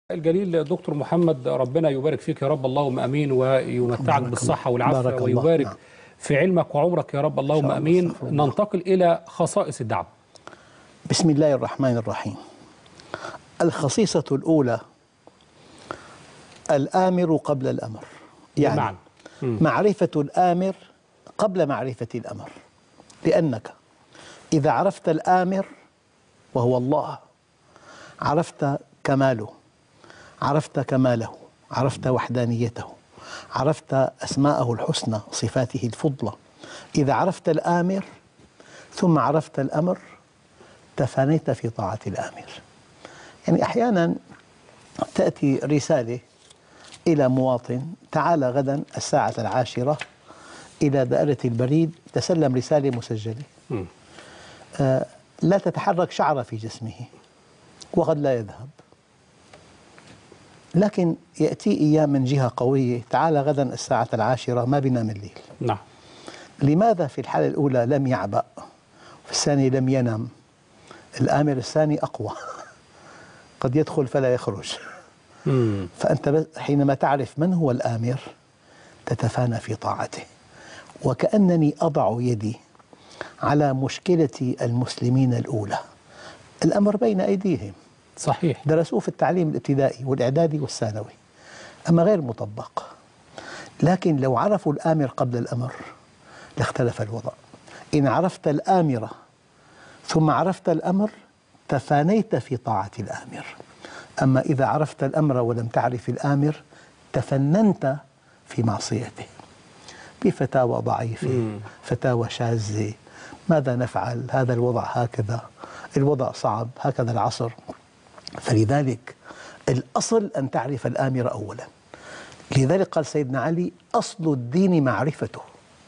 الجليل دكتور محمد، ربنا يبارك فيك يا رب، اللهم امين، ويمتعك بالصحه والعافيه بارك الله. ويبارك نعم. في علمك وعمرك يا رب، اللهم امين. ننتقل الى خصائص الدعوه. بسم الله الرحمن الرحيم. الخصيصة الأولى الآمر قبل الأمر، يعني معرفة الآمر قبل معرفة الأمر، لأنك إذا عرفت الآمر وهو الله عرفت كماله، عرفت كماله، عرفت وحدانيته، عرفت أسماءه الحسنى، صفاته الفضلى. إذا عرفت الآمر ثم عرفت الأمر تفانيت في طاعة الآمر. يعني أحيانا تأتي رسالة إلى مواطن: تعال غدا الساعة 10 إلى دائرة البريد تسلم رسالة مسجلة. لا تتحرك شعرة في جسمه وقد لا يذهب، لكن يأتي أيام من جهة قوية: تعال غدا الساعة 10 ما بينام الليل. نعم. لماذا في الحالة الأولى لم يعبأ وفي الثانية لم ينم؟ الآمر الثاني أقوى قد يدخل فلا يخرج. فأنت حينما تعرف من هو الآمر تتفانى في طاعته. وكأنني أضع يدي على مشكلة المسلمين الأولى: الأمر بين أيديهم، صحيح، درسوه في التعليم الابتدائي والإعدادي والثانوي، أما غير مطبق. لكن لو عرفوا الآمر قبل الأمر لاختلف الوضع. إن عرفت الآمر ثم عرفت الأمر تفانيت في طاعة الآمر. أما إذا عرفت الأمر ولم تعرف الآمر تفننت في معصيته بفتاوى ضعيفة، فتاوى شاذة. ماذا نفعل؟ هذا الوضع هكذا، الوضع صعب، هكذا العصر. فلذلك الأصل أن تعرف الآمر أولا. لذلك قال سيدنا علي: أصل الدين معرفته.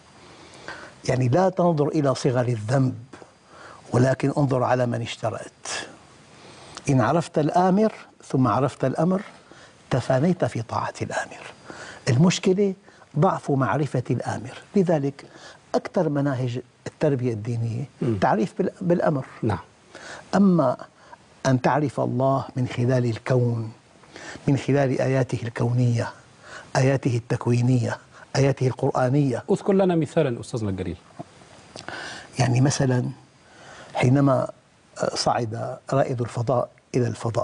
يعني لا تنظر إلى صغر الذنب ولكن انظر على من اشترأت. إن عرفت الآمر ثم عرفت الأمر تفانيت في طاعة الآمر. المشكلة ضعف معرفة الآمر. لذلك أكثر مناهج التربية الدينية تعريف بالأمر. نعم. أما أن تعرف الله من خلال الكون، من خلال آياته الكونية، آياته التكوينية، آياته القرآنية. اذكر لنا مثالا أستاذنا الجليل. يعني مثلا حينما صعد رائد الفضاء إلى الفضاء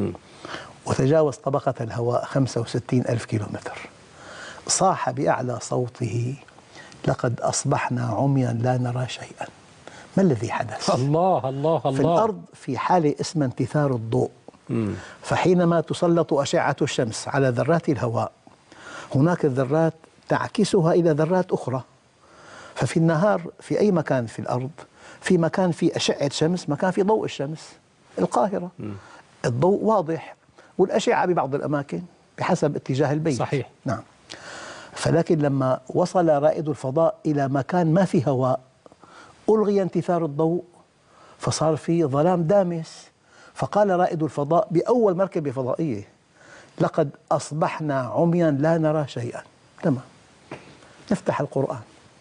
وتجاوز طبقة الهواء 65 ألف كيلومتر، صاح بأعلى صوته: لقد أصبحنا عميا لا نرى شيئا. ما الذي حدث؟ الله الله الله. في الأرض في حالة اسمها انتثار الضوء. فحينما تسلط أشعة الشمس على ذرات الهواء هناك الذرات تعكسها إلى ذرات أخرى. ففي النهار في أي مكان في الأرض في مكان في أشعة شمس، مكان في ضوء الشمس. القاهرة الضوء واضح والأشعة ببعض الأماكن بحسب اتجاه البيت. صحيح. نعم. فلكن لما وصل رائد الفضاء إلى مكان ما في هواء ألغي انتثار الضوء فصار في ظلام دامس. فقال رائد الفضاء بأول مركبة فضائية: لقد أصبحنا عميا لا نرى شيئا. تمام. نفتح القرآن: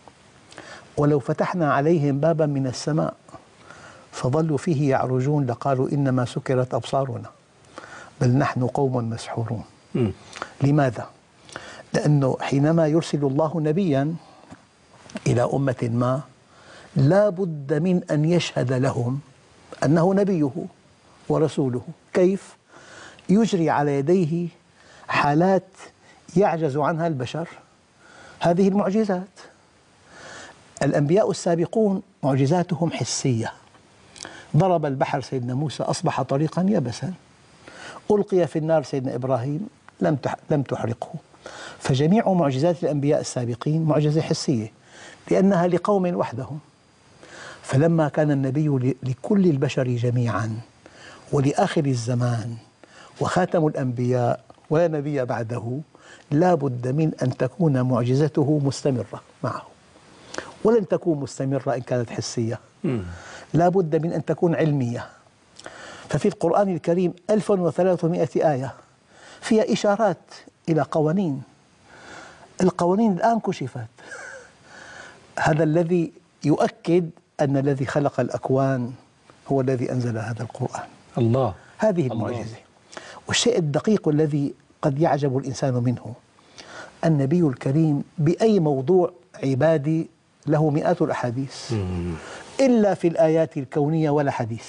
ولو فتحنا عليهم بابا من السماء فظلوا فيه يعرجون لقالوا إنما سكرت أبصارنا بل نحن قوم مسحورون. لماذا؟ لأنه حينما يرسل الله نبيا إلى أمة ما لا بد من أن يشهد لهم أنه نبيه ورسوله. كيف؟ يجري على يديه حالات يعجز عنها البشر. هذه المعجزات. الأنبياء السابقون معجزاتهم حسية. ضرب البحر سيدنا موسى أصبح طريقا يبسا. ألقي في النار سيدنا إبراهيم لم تحرقه. فجميع معجزات الأنبياء السابقين معجزة حسية لأنها لقوم وحدهم. فلما كان النبي لكل البشر جميعا ولآخر الزمان وخاتم الأنبياء ولا نبي بعده لا بد من أن تكون معجزته مستمرة معه، ولن تكون مستمرة إن كانت حسية. لا بد من أن تكون علمية. ففي القرآن الكريم 1300 آية فيها إشارات إلى قوانين. القوانين الآن كشفت. هذا الذي يؤكد أن الذي خلق الأكوان هو الذي أنزل هذا القرآن. الله. هذه المعجزة. والشيء الدقيق الذي قد يعجب الإنسان منه، النبي الكريم بأي موضوع عبادي له مئات الأحاديث، إلا في الآيات الكونية ولا حديث،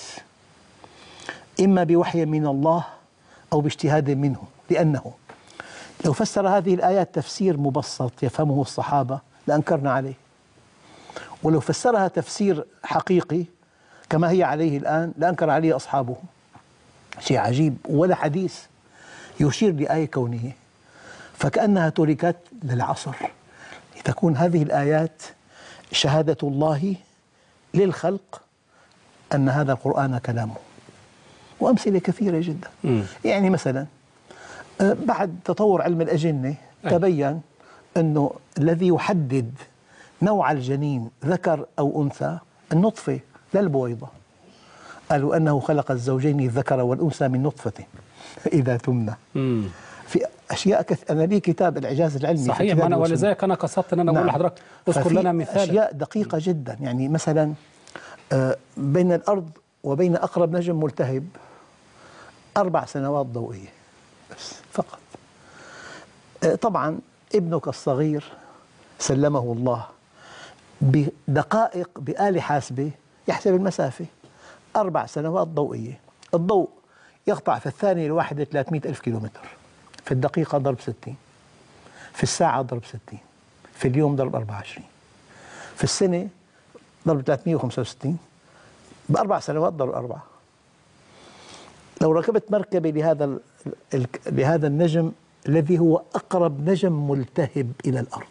إما بوحي من الله أو باجتهاد منه، لأنه لو فسر هذه الآيات تفسير مبسط يفهمه الصحابة لأنكرنا عليه، ولو فسرها تفسير حقيقي كما هي عليه الآن لأنكر عليه أصحابه. شيء عجيب، ولا حديث يشير لآية كونية، فكأنها تركت للعصر لتكون هذه الآيات شهادة الله للخلق أن هذا القرآن كلامه. وأمثلة كثيرة جدا. يعني مثلا بعد تطور علم الأجنة تبين أنه الذي يحدد نوع الجنين ذكر أو أنثى النطفة لا البويضة. قالوا أنه خلق الزوجين الذكر والأنثى من نطفة إذا تمنى. في أشياء أنا لي كتاب الإعجاز العلمي صحيح، أنا ولذلك أنا قصدت أن أنا أقول لحضرتك اذكر لنا مثال. أشياء دقيقة جدا، يعني مثلا بين الأرض وبين أقرب نجم ملتهب 4 سنوات ضوئية بس فقط. طبعا ابنك الصغير سلمه الله بدقائق بآلة حاسبة يحسب المسافة 4 سنوات ضوئية. الضوء يقطع في الثانية الواحدة 300,000 كيلومتر، في الدقيقة ضرب 60، في الساعة ضرب 60، في اليوم ضرب 24، في السنة ضرب 365، ب4 سنوات ضرب 4. لو ركبت مركبة لهذا النجم الذي هو أقرب نجم ملتهب إلى الأرض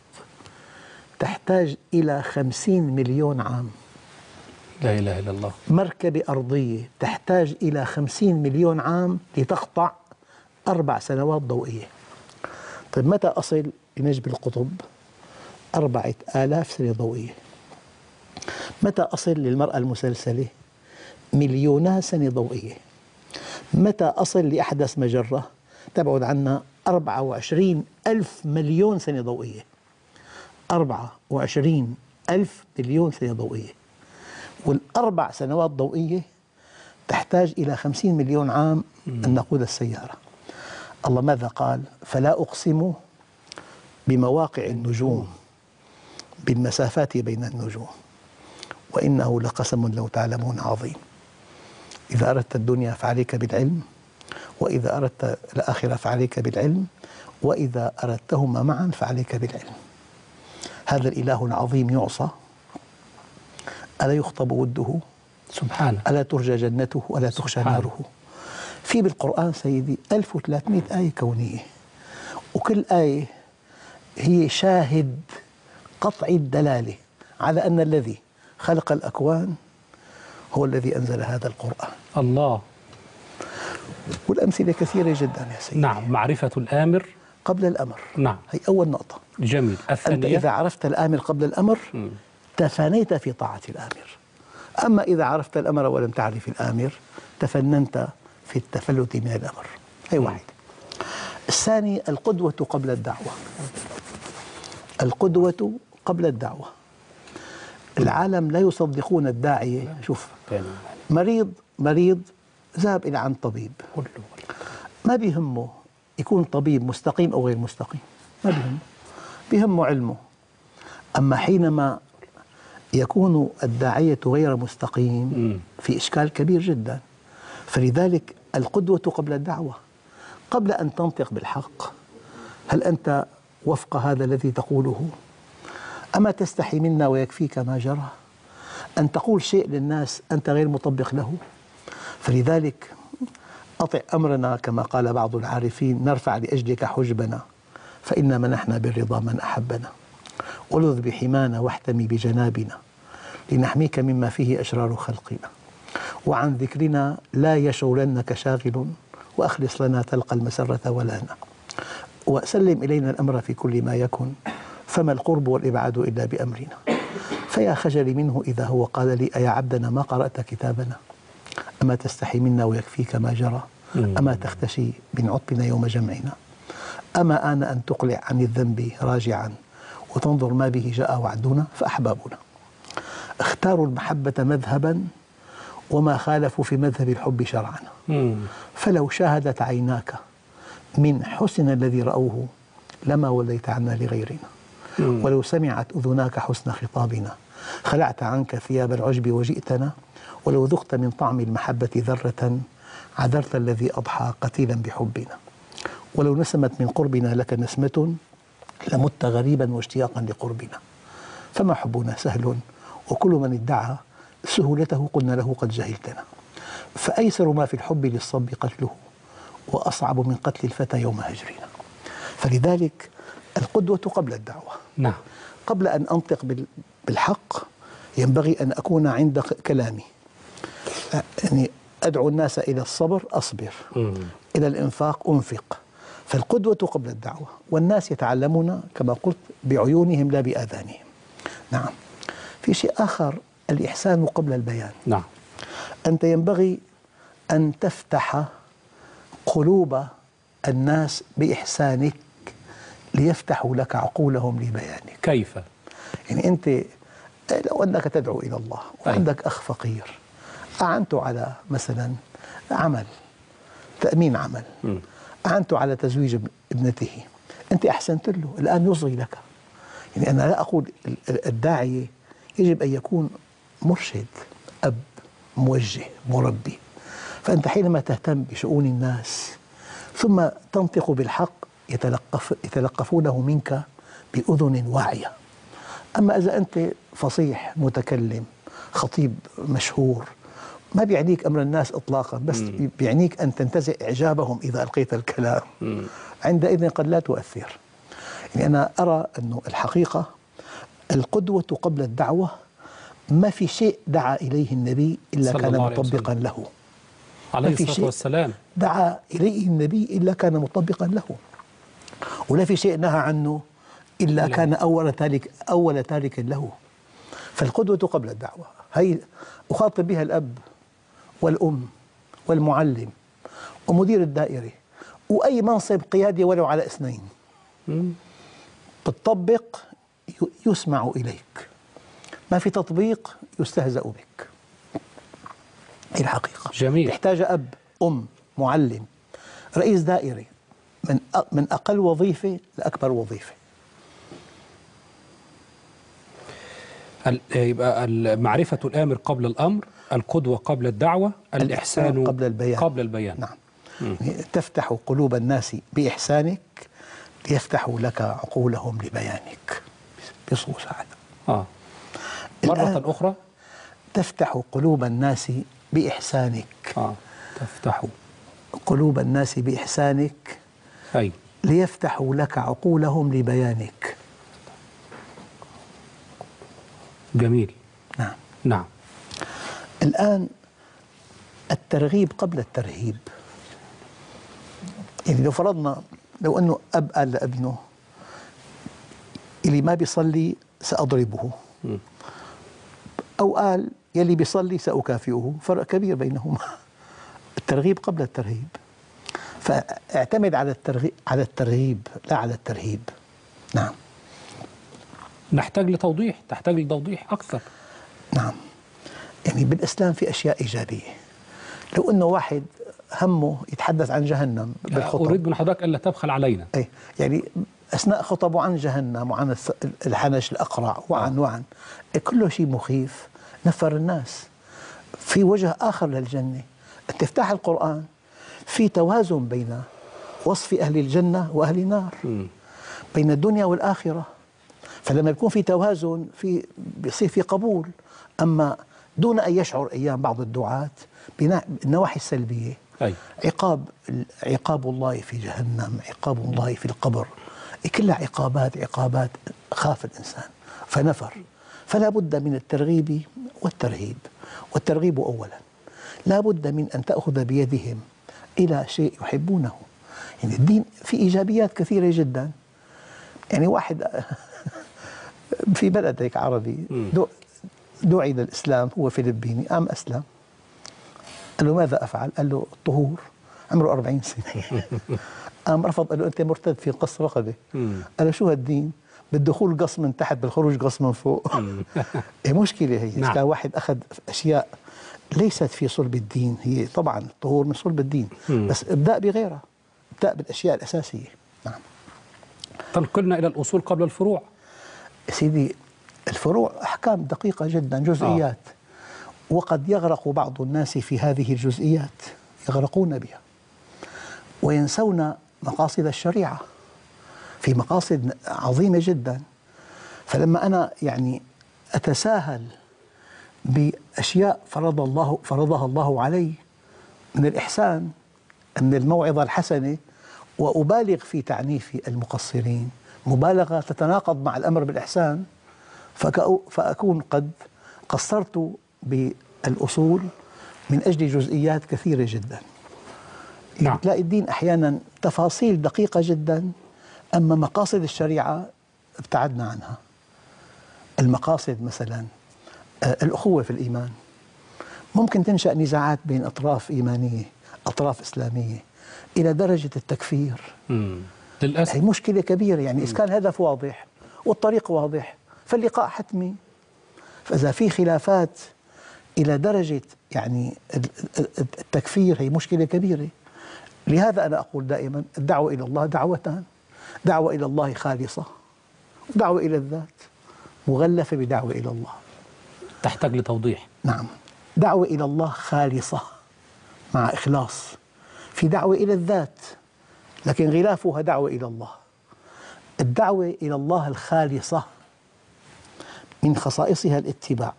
تحتاج إلى 50 مليون عام. لا إله إلا الله. مركبة أرضية تحتاج إلى 50 مليون عام لتقطع 4 سنوات ضوئية. طيب متى أصل لنجم القطب؟ 4000 سنة ضوئية. متى أصل للمرأة المسلسلة؟ مليونا سنة ضوئية. متى أصل لأحدث مجرة تبعد عنا 24,000 مليون سنة ضوئية. 24,000 مليون سنة ضوئية، والأربع سنوات ضوئية تحتاج إلى 50 مليون عام أن نقود السيارة. الله ماذا قال؟ فلا أقسم بمواقع النجوم بالمسافات بين النجوم وإنه لقسم لو تعلمون عظيم. إذا أردت الدنيا فعليك بالعلم، وإذا أردت الآخرة فعليك بالعلم، وإذا أردتهما معا فعليك بالعلم. هذا الإله العظيم يعصى؟ ألا يخطب وده؟ سبحانه. ألا ترجى جنته؟ ألا تخشى ناره؟ في بالقرآن سيدي 1300 آية كونية، وكل آية هي شاهد قطعي الدلالة على أن الذي خلق الأكوان هو الذي أنزل هذا القرآن. الله. والأمثلة كثيرة جدا يا سيدي. نعم، معرفة الآمر قبل الأمر. نعم، هي أول نقطة. جميل. الثانية، أنت إذا عرفت الآمر قبل الأمر تفانيت في طاعة الآمر. أما إذا عرفت الأمر ولم تعرف الآمر تفننت في التفلت من الأمر. هي واحد. الثاني القدوة قبل الدعوة. القدوة قبل الدعوة. العالم لا يصدقون الداعية. شوف، مريض ذهب إلى عند طبيب، ما بيهمه يكون طبيب مستقيم أو غير مستقيم، ما بيهمه، بيهمه علمه. أما حينما يكون الداعية غير مستقيم في إشكال كبير جدا. فلذلك القدوة قبل الدعوة. قبل أن تنطق بالحق، هل أنت وفق هذا الذي تقوله؟ أما تستحي منا ويكفيك ما جرى؟ أن تقول شيء للناس أنت غير مطبق له. فلذلك أطع أمرنا كما قال بعض العارفين: نرفع لأجلك حجبنا فإنا منحنا بالرضا من أحبنا، ولذ بحمانا واحتمي بجنابنا لنحميك مما فيه أشرار خلقنا، وعن ذكرنا لا يشغلنك شاغل، وأخلص لنا تلقى المسرة ولانا، وسلم إلينا الأمر في كل ما يكن، فما القرب والإبعاد إلا بأمرنا. فيا خجل منه إذا هو قال لي: أيا عبدنا ما قرأت كتابنا، أما تستحي منا ويكفيك ما جرى، أما تختشي من عطبنا يوم جمعنا، أما آن أن تقلع عن الذنب راجعا وتنظر ما به جاء وعدنا. فأحبابنا اختاروا المحبة مذهبا وما خالفوا في مذهب الحب شرعا. فلو شاهدت عيناك من حسن الذي رأوه لما وليت عنا لغيرنا، ولو سمعت أذناك حسن خطابنا خلعت عنك ثياب العجب وجئتنا، ولو ذقت من طعم المحبة ذرة عذرت الذي أضحى قتيلا بحبنا، ولو نسمت من قربنا لك نسمة لمت غريبا واشتياقا لقربنا، فما حبنا سهل وكل من ادعى سهولته قلنا له قد جهلتنا، فأيسر ما في الحب للصب قتله وأصعب من قتل الفتى يوم هجرنا. فلذلك القدوة قبل الدعوة. نعم. قبل أن أنطق بالحق ينبغي أن أكون عند كلامي، يعني أدعو الناس إلى الصبر أصبر، إلى الإنفاق أنفق. فالقدوة قبل الدعوة، والناس يتعلمون كما قلت بعيونهم لا بآذانهم. نعم. في شيء آخر، الإحسان قبل البيان. نعم. أنت ينبغي أن تفتح قلوب الناس بإحسانك ليفتحوا لك عقولهم لبيانك. كيف؟ يعني أنت لو أنك تدعو إلى الله وعندك أخ فقير أعنته على مثلا عمل، تأمين عمل، أعنته على تزويج ابنته، أنت أحسنت له، الآن يصغي لك. يعني أنا لا أقول الداعية يجب أن يكون مرشد، أب، موجه، مربي. فأنت حينما تهتم بشؤون الناس ثم تنطق بالحق يتلقفونه منك بأذن واعية. أما إذا أنت فصيح متكلم خطيب مشهور ما بيعنيك أمر الناس إطلاقا، بس بيعنيك أن تنتزع إعجابهم إذا ألقيت الكلام، عندئذ قد لا تؤثر. يعني أنا أرى أن الحقيقة القدوة قبل الدعوة ما في شيء دعا إليه النبي إلا كان مطبقا له عليه الصلاة والسلام. دعا إليه النبي إلا كان مطبقا له، ولا في شيء نهى عنه إلا كان أول تارك له. فالقدوة قبل الدعوة هي أخاطب بها الأب والأم والمعلم ومدير الدائرة وأي منصب قيادي ولو على اثنين. تطبق يسمع إليك، ما في تطبيق يستهزأ بك. هي الحقيقة. جميل. تحتاج أب، أم، معلم، رئيس دائرة، من أقل وظيفة لأكبر وظيفة. يبقى معرفة الآمر قبل الأمر، القدوة قبل الدعوة، الإحسان قبل البيان. نعم. تفتح قلوب الناس بإحسانك ليفتحوا لك عقولهم لبيانك بصوص هذا. مرة أخرى تفتح قلوب الناس بإحسانك. تفتح قلوب الناس بإحسانك ليفتحوا لك عقولهم لبيانك. جميل. نعم. نعم. الآن الترغيب قبل الترهيب. يعني لو فرضنا لو أنه أب قال لابنه اللي ما بيصلي سأضربه، أو قال يلي بيصلي سأكافئه، فرق كبير بينهما. الترغيب قبل الترهيب. فاعتمد على الترغيب لا على الترهيب. نعم. تحتاج لتوضيح أكثر. نعم. يعني بالإسلام في أشياء إيجابية. لو أنه واحد همه يتحدث عن جهنم بالخطب، أريد من حضرتك ألا تبخل علينا. يعني أثناء خطبه عن جهنم وعن الحنش الأقرع وعن كله شيء مخيف، نفر الناس. في وجه آخر للجنة، تفتح القرآن في توازن بين وصف أهل الجنة وأهل النار، بين الدنيا والآخرة. فلما يكون في توازن بيصير في قبول. أما دون أن يشعر أيام بعض الدعاة بالنواحي السلبية، عقاب الله في جهنم، عقاب الله في القبر، كلها عقابات خاف الإنسان فنفر. فلا بد من الترغيب والترهيب. والترغيب أولا لا بد من أن تأخذ بيدهم إلى شيء يحبونه. يعني الدين في إيجابيات كثيرة جدا. يعني واحد في بلد هيك عربي دعي للإسلام، هو فلبيني، قام أسلم. قال له ماذا أفعل؟ قال له الطهور، عمره 40 سنة. قام رفض، قال له أنت مرتد في قص رقبة. قال له شو هالدين؟ بالدخول قص من تحت، بالخروج قص من فوق. مشكلة هي. نعم. كان واحد أخذ أشياء ليست في صلب الدين، هي طبعا الطهور من صلب الدين، بس ابدأ بغيرها، ابدأ بالأشياء الأساسية. نعم. تنقلنا إلى الأصول قبل الفروع. سيدي، الفروع أحكام دقيقة جدا، جزئيات، وقد يغرق بعض الناس في هذه الجزئيات، يغرقون بها وينسون مقاصد الشريعة، في مقاصد عظيمة جدا. فلما أنا يعني أتساهل بأشياء فرضها الله علي من الإحسان، من الموعظة الحسنة، وأبالغ في تعنيف المقصرين مبالغة تتناقض مع الأمر بالإحسان، فأكون قد قصرت بالأصول من أجل جزئيات كثيرة جدا. نعم. تلاقي الدين أحيانا تفاصيل دقيقة جدا، أما مقاصد الشريعة ابتعدنا عنها. المقاصد مثلا الأخوة في الإيمان، ممكن تنشأ نزاعات بين أطراف إيمانية، أطراف إسلامية، إلى درجة التكفير. للأسف هي مشكلة كبيرة. يعني إذا كان الهدف واضح والطريق واضح فاللقاء حتمي. فإذا في خلافات إلى درجة يعني التكفير، هي مشكلة كبيرة. لهذا أنا أقول دائما الدعوة إلى الله دعوتان: دعوة إلى الله خالصة، ودعوة إلى الذات مغلفة بدعوة إلى الله. تحتاج لتوضيح. نعم، دعوة إلى الله خالصة مع إخلاص، في دعوة إلى الذات لكن غلافها دعوة إلى الله. الدعوة إلى الله الخالصة من خصائصها الاتباع،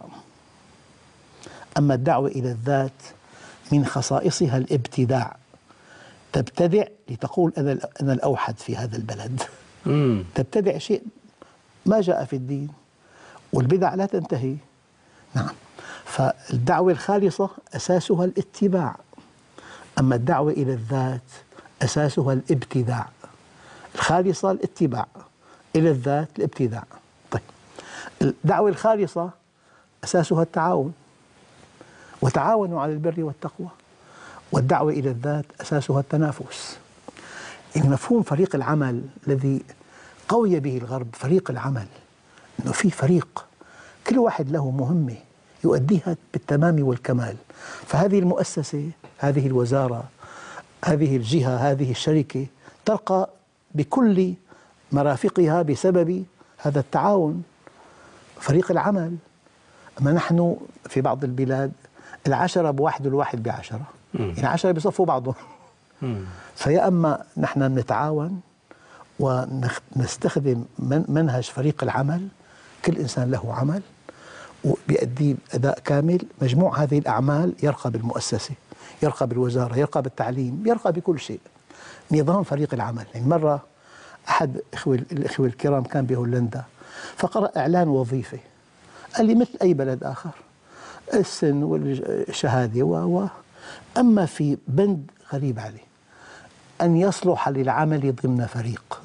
أما الدعوة إلى الذات من خصائصها الابتداع. تبتدع لتقول أنا الأوحد في هذا البلد. تبتدع شيء ما جاء في الدين، والبدع لا تنتهي. نعم. فالدعوة الخالصة أساسها الاتباع، أما الدعوة إلى الذات أساسها الابتداع. الخالصة الاتباع، إلى الذات الابتداع. طيب، الدعوة الخالصة أساسها التعاون، وتعاونوا على البر والتقوى. والدعوة إلى الذات أساسها التنافس. يعني مفهوم فريق العمل الذي قوي به الغرب، فريق العمل، أنه في فريق كل واحد له مهمة يؤديها بالتمام والكمال. فهذه المؤسسة، هذه الوزارة، هذه الجهة، هذه الشركة ترقى بكل مرافقها بسبب هذا التعاون، فريق العمل. أما نحن في بعض البلاد 10 بواحد والواحد ب10، يعني 10 بيصفوا بعضهم. فيا أما نحن نتعاون ونستخدم منهج فريق العمل، كل إنسان له عمل وبيأدي أداء كامل، مجموع هذه الأعمال يرقى بالمؤسسة، يرقى بالوزارة، يرقى بالتعليم، يرقى بكل شيء. نظام فريق العمل. يعني مرة أحد الإخوة الكرام كان بهولندا، فقرأ إعلان وظيفة، قال لي مثل أي بلد آخر، السن والشهادة أما في بند غريب عليه: أن يصلح للعمل ضمن فريق.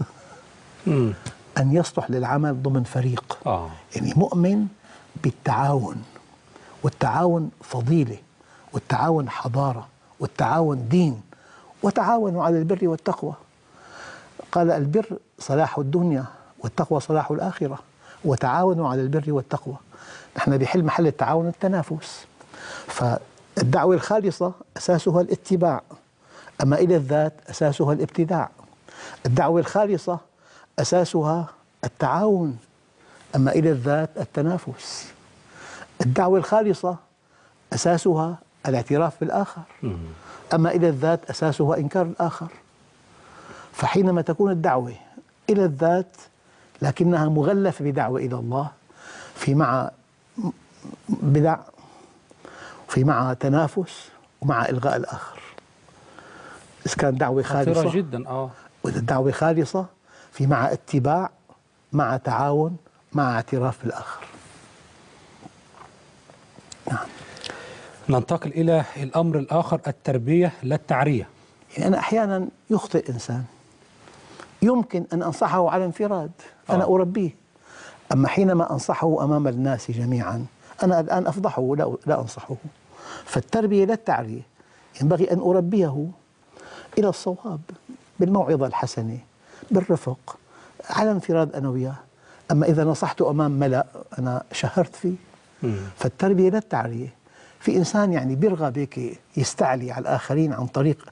أن يصلح للعمل ضمن فريق. يعني مؤمن بالتعاون، والتعاون فضيلة، والتعاون حضارة، والتعاون دين، وتعاونوا على البر والتقوى. قال البر صلاح الدنيا والتقوى صلاح الآخرة، وتعاونوا على البر والتقوى. نحن بحل محل التعاون التنافس. فالدعوة الخالصة أساسها الاتباع، أما إلى الذات أساسها الابتداع. الدعوة الخالصة أساسها التعاون، أما إلى الذات التنافس. الدعوة الخالصة أساسها الاعتراف بالآخر، أما إلى الذات أساسها إنكار الآخر. فحينما تكون الدعوة إلى الذات لكنها مغلفة بدعوة إلى الله، في مع بدع، في مع تنافس، ومع إلغاء الآخر. إذا كان دعوة خالصة جدا وإذا الدعوة خالصة في مع اتباع، مع تعاون، مع اعتراف بالآخر. نعم. ننتقل إلى الأمر الآخر: التربية لا التعرية. يعني أنا أحيانا يخطئ إنسان، يمكن أن أنصحه على انفراد، أنا أربيه. أما حينما أنصحه أمام الناس جميعا، أنا الآن أفضحه، لا أنصحه. فالتربية لا التعرية، ينبغي أن أربيه إلى الصواب بالموعظة الحسنة، بالرفق، على انفراد أنا وياه. أما إذا نصحته أمام ملأ أنا شهرت فيه. فالتربية لا التعرية، في إنسان يعني بيرغب هيك يستعلي على الآخرين عن طريق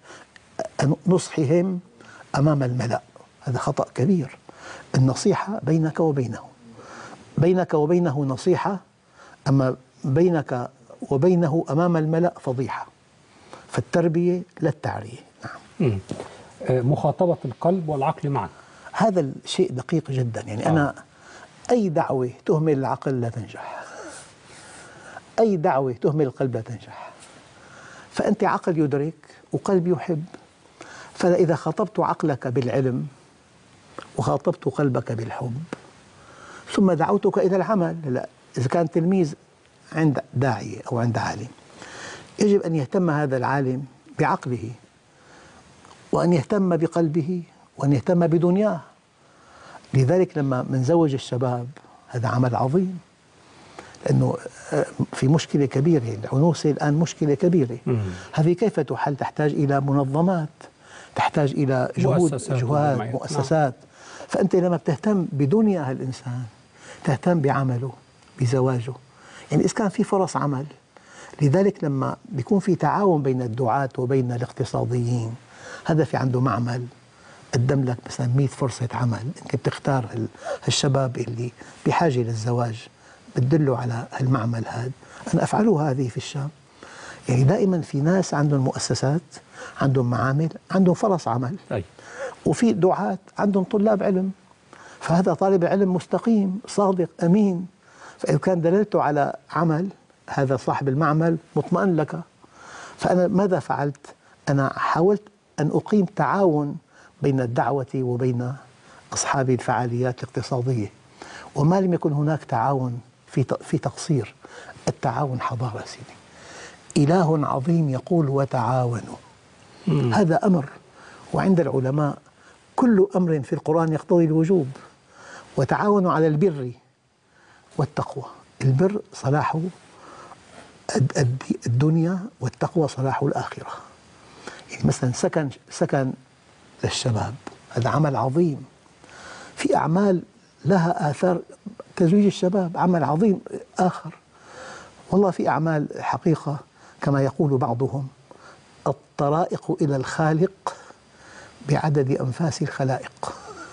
نصحهم أمام الملأ. هذا خطأ كبير. النصيحة بينك وبينه، بينك وبينه نصيحة، أما بينك وبينه أمام الملأ فضيحة. فالتربية لا التعرية. نعم. مخاطبة القلب والعقل معا، هذا الشيء دقيق جدا. يعني أنا أي دعوة تهمل العقل لا تنجح، أي دعوة تهمل القلب لا تنجح. فأنت عقل يدرك وقلب يحب، فإذا خاطبت عقلك بالعلم وخاطبت قلبك بالحب ثم دعوتك إلى العمل، لا إذا كان تلميذ عند داعية أو عند عالم، يجب أن يهتم هذا العالم بعقله وأن يهتم بقلبه وأن يهتم بدنياه. لذلك لما منزوج الشباب هذا عمل عظيم، لأنه في مشكلة كبيرة. العنوسة الآن مشكلة كبيرة. هذه كيف تحل؟ تحتاج إلى منظمات، تحتاج إلى جهود مؤسسات. فأنت لما بتهتم بدنيا هالإنسان تهتم بعمله بزواجه، يعني إذا كان في فرص عمل. لذلك لما بيكون في تعاون بين الدعاة وبين الاقتصاديين، هذا في عنده معمل قدم لك مثلا 100 فرصة عمل، أنت بتختار الشباب اللي بحاجة للزواج بتدله على المعمل هذا. أنا أفعله هذه في الشام. يعني دائما في ناس عندهم مؤسسات، عندهم معامل، عندهم فرص عمل، وفي دعاة عندهم طلاب علم. فهذا طالب علم مستقيم صادق أمين، فإذا كان دللته على عمل هذا صاحب المعمل مطمئن لك. فأنا ماذا فعلت؟ أنا حاولت أن أقيم تعاون بين الدعوة وبين أصحاب الفعاليات الاقتصادية. وما لم يكن هناك تعاون في تقصير. التعاون حضارة سيدي. إله عظيم يقول وتعاونوا. هذا أمر، وعند العلماء كل أمر في القرآن يقتضي الوجوب. وتعاونوا على البر والتقوى. البر صلاح الدنيا والتقوى صلاح الآخرة. يعني مثلا سكن للشباب هذا عمل عظيم. في أعمال لها آثار. تزويج الشباب عمل عظيم آخر. والله في أعمال حقيقة كما يقول بعضهم الطرائق إلى الخالق بعدد أنفاس الخلائق.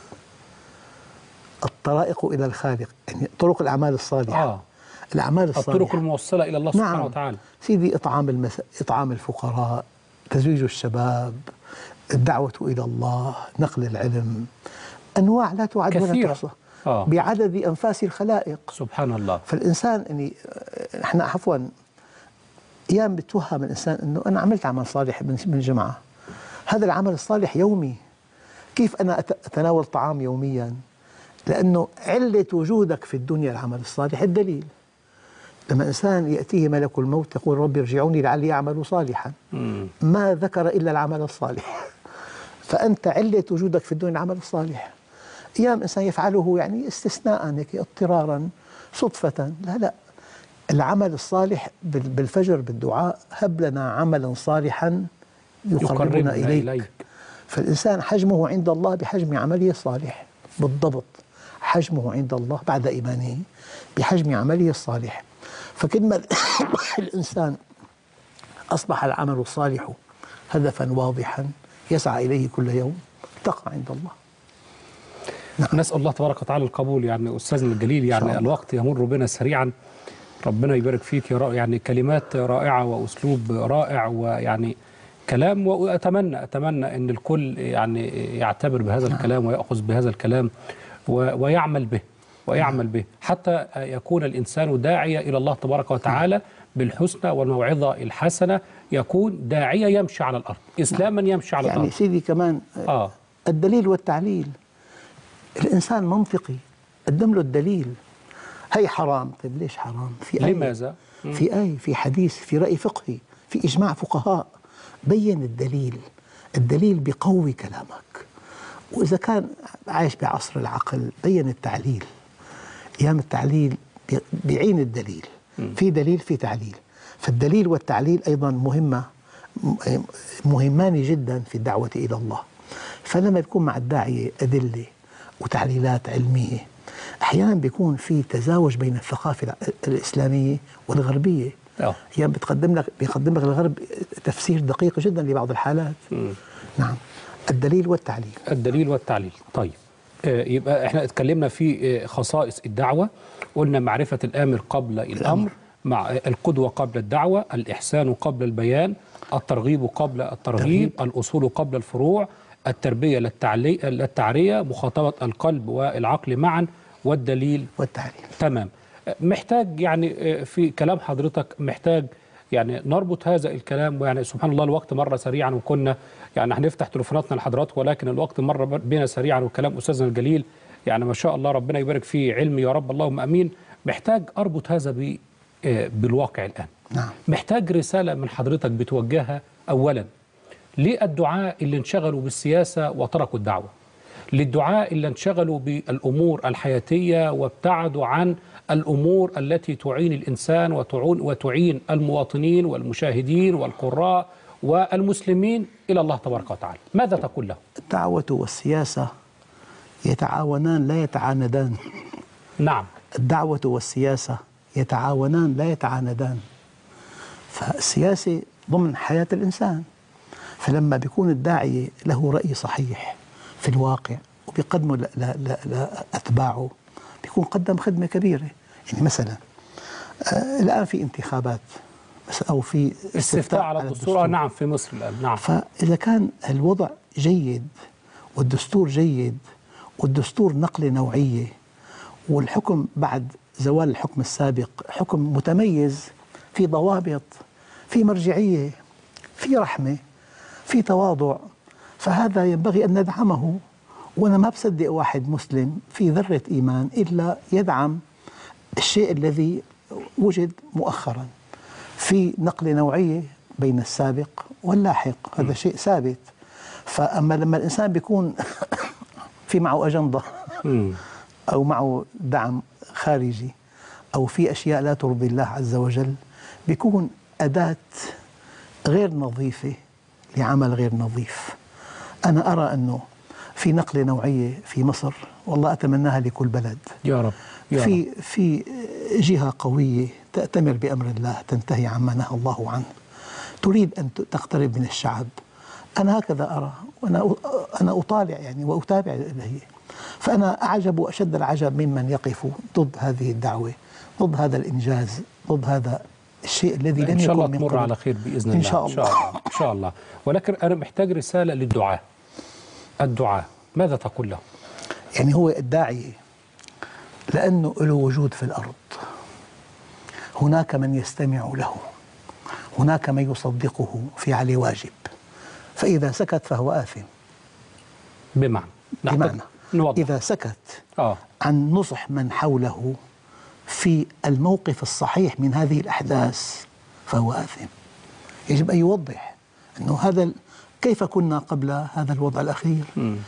الطرائق إلى الخالق يعني طرق الأعمال الصالحة. الأعمال الصالحة الطرق الموصلة إلى الله سبحانه وتعالى. سيدي إطعام الفقراء، تزويج الشباب، الدعوة إلى الله، نقل العلم، أنواع لا تعد ولا تحصى بعدد أنفاس الخلائق. سبحان الله. فالإنسان يعني إحنا عفوا أيام بتوهم الإنسان أنه أنا عملت عمل صالح من جمعة. هذا العمل الصالح يومي. كيف أنا أتناول طعام يوميا؟ لأنه علة وجودك في الدنيا العمل الصالح. الدليل لما إنسان يأتيه ملك الموت يقول ربي ارجعوني لعلي أعمل صالحا، ما ذكر إلا العمل الصالح. فأنت علة وجودك في الدنيا العمل الصالح. أيام إنسان يفعله يعني استثناء هيك اضطرارا صدفة. لا، العمل الصالح بالفجر بالدعاء هب لنا عملا صالحا يقربنا إليك. فالإنسان حجمه عند الله بحجم عمله الصالح بالضبط. حجمه عند الله بعد إيمانه بحجم عمله الصالح. فكلما الإنسان أصبح العمل الصالح هدفا واضحا يسعى إليه كل يوم تقع عند الله. نعم. نسأل الله تبارك وتعالى القبول. يعني أستاذنا الجليل يعني الوقت يمر بنا سريعا. ربنا يبارك فيك يا يعني كلمات رائعة وأسلوب رائع ويعني كلام. وأتمنى أن الكل يعني يعتبر بهذا الكلام ويأخذ بهذا الكلام ويعمل به حتى يكون الإنسان داعية إلى الله تبارك وتعالى بالحسنى والموعظة الحسنة. يكون داعية يمشي على الأرض إسلاما يمشي على الأرض. يعني سيدي كمان الدليل والتعليل. الإنسان منطقي قدم له الدليل. هي حرام. طيب ليش حرام؟ في آية، لماذا؟ في آية، في حديث، في رأي فقهي، في إجماع فقهاء. بين الدليل. الدليل بيقوي كلامك. وإذا كان عايش بعصر العقل بين التعليل. أيام التعليل بيعين الدليل. في دليل في تعليل. فالدليل والتعليل أيضا مهمان جدا في الدعوة إلى الله. فلما يكون مع الداعية أدلة وتعليلات علمية أحيانا بيكون في تزاوج بين الثقافة الإسلامية والغربية. هي بيقدم لك الغرب تفسير دقيق جدا لبعض الحالات. نعم. الدليل والتعليل. الدليل والتعليل. طيب يبقى احنا اتكلمنا في خصائص الدعوة، قلنا معرفة الآمر قبل الأمر، مع القدوة قبل الدعوة، الإحسان قبل البيان، الترغيب قبل الترهيب، الأصول قبل الفروع، التربية للتعرية، مخاطبة القلب والعقل معا، والدليل والتعليل. تمام. محتاج يعني في كلام حضرتك محتاج يعني نربط هذا الكلام، ويعني سبحان الله الوقت مر سريعا، وكنا يعني هنفتح تليفوناتنا لحضراتكم، ولكن الوقت مر بنا سريعا، والكلام أستاذنا الجليل يعني ما شاء الله ربنا يبارك فيه علمي يا رب اللهم أمين. محتاج أربط هذا بالواقع الآن. نعم. محتاج رسالة من حضرتك بتوجهها أولا للدعاء اللي انشغلوا بالسياسة وتركوا الدعوة، للدعاء اللي انشغلوا بالأمور الحياتية وابتعدوا عن الأمور التي تعين الإنسان وتعين المواطنين والمشاهدين والقراء والمسلمين إلى الله تبارك وتعالى، ماذا تقول له؟ الدعوة والسياسة يتعاونان لا يتعاندان. نعم. الدعوة والسياسة يتعاونان لا يتعاندان. فالسياسة ضمن حياة الإنسان، فلما بيكون الداعية له رأي صحيح في الواقع وبيقدمه لأتباعه بيكون قدم خدمة كبيرة. يعني مثلا الآن في انتخابات أو في استفتاء على الدستور. نعم في مصر الآن. نعم. فإذا كان الوضع جيد والدستور جيد والدستور نقلة نوعية والحكم بعد زوال الحكم السابق حكم متميز في ضوابط، في مرجعية، في رحمة، في تواضع، فهذا ينبغي أن ندعمه. وأنا ما بصدق واحد مسلم في ذرة إيمان إلا يدعم الشيء الذي وجد مؤخرا في نقلة نوعية بين السابق واللاحق، هذا شيء ثابت. فأما لما الإنسان بيكون في معه أجندة أو معه دعم خارجي أو في أشياء لا ترضي الله عز وجل بيكون أداة غير نظيفة لعمل غير نظيف. أنا أرى أنه في نقلة نوعية في مصر، والله أتمناها لكل بلد يا رب. في جهة قوية تأتمر بأمر الله، تنتهي عما نهى الله عنه، تريد أن تقترب من الشعب. أنا هكذا أرى، وأنا أطالع يعني وأتابع الإلهية. فأنا أعجب وأشد العجب ممن يقف ضد هذه الدعوة، ضد هذا الإنجاز، ضد هذا الشيء الذي لم يكن من قبل. إن شاء الله تمر على خير بإذن الله. إن شاء الله. إن شاء الله. ولكن أنا محتاج رسالة للدعاة. الدعاة ماذا تقول له؟ يعني هو الداعية لأنه له وجود في الأرض، هناك من يستمع له، هناك من يصدقه في عليه واجب، فإذا سكت فهو آثم. بمعنى إذا سكت عن نصح من حوله في الموقف الصحيح من هذه الأحداث فهو آثم. يجب أن يوضح أنه هذا كيف كنا قبل هذا الوضع الأخير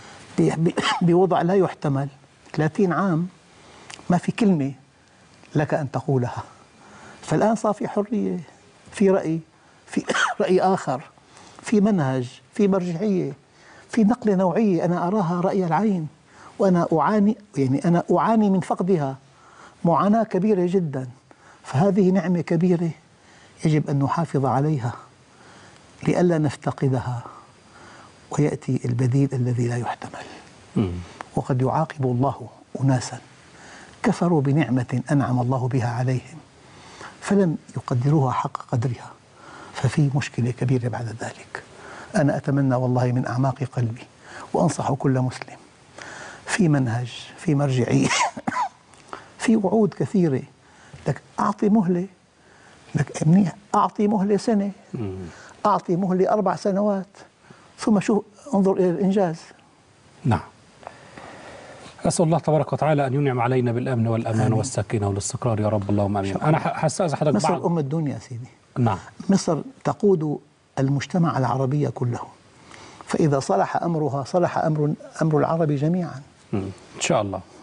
بوضع لا يحتمل. 30 عام ما في كلمة لك أن تقولها، فالآن صار في حرية، في رأي، في رأي آخر، في منهج، في مرجعية، في نقلة نوعية أنا أراها رأي العين، وأنا أعاني من فقدها معاناة كبيرة جدا. فهذه نعمة كبيرة يجب أن نحافظ عليها لئلا نفتقدها ويأتي البديل الذي لا يحتمل. وقد يعاقب الله أناسا كفروا بنعمة أنعم الله بها عليهم فلم يقدروها حق قدرها، ففي مشكلة كبيرة بعد ذلك. أنا أتمنى والله من أعماق قلبي وأنصح كل مسلم في منهج، في مرجعية، في وعود كثيرة، لك أعطي مهلة، لك منيح أعطي مهلة سنة، أعطي مهلة 4 سنوات، ثم انظر إلى الإنجاز. نعم. أسأل الله تبارك وتعالى أن ينعم علينا بالأمن والأمان والسكينة والاستقرار يا رب اللهم آمين. أنا حساس حضرتك مصر أم الدنيا سيدي. نعم. مصر تقود المجتمع العربي كله، فإذا صلح أمرها صلح أمر العرب جميعا. إن شاء الله.